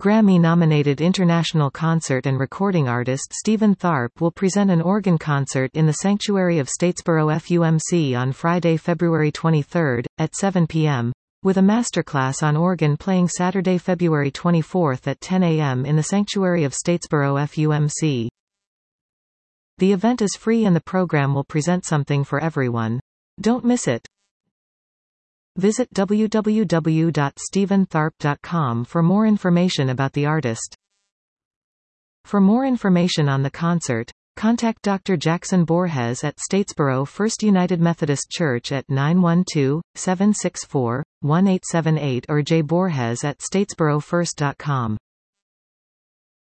Grammy-nominated international concert and recording artist Stephen Tharp will present an organ concert in the Sanctuary of Statesboro FUMC on Friday, February 23, at 7 p.m., with a masterclass on organ playing Saturday, February 24 at 10 a.m. in the Sanctuary of Statesboro FUMC. The event is free and the program will present something for everyone. Don't miss it. Visit www.stephentharp.com for more information about the artist. For more information on the concert, contact Dr. Jackson Borges at Statesboro First United Methodist Church at 912-764-1878 or jborges@statesborofirst.com.